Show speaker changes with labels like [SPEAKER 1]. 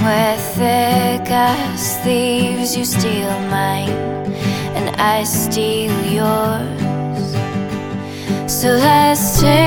[SPEAKER 1] We're thick as thieves, you steal mine and I steal yours. So let's take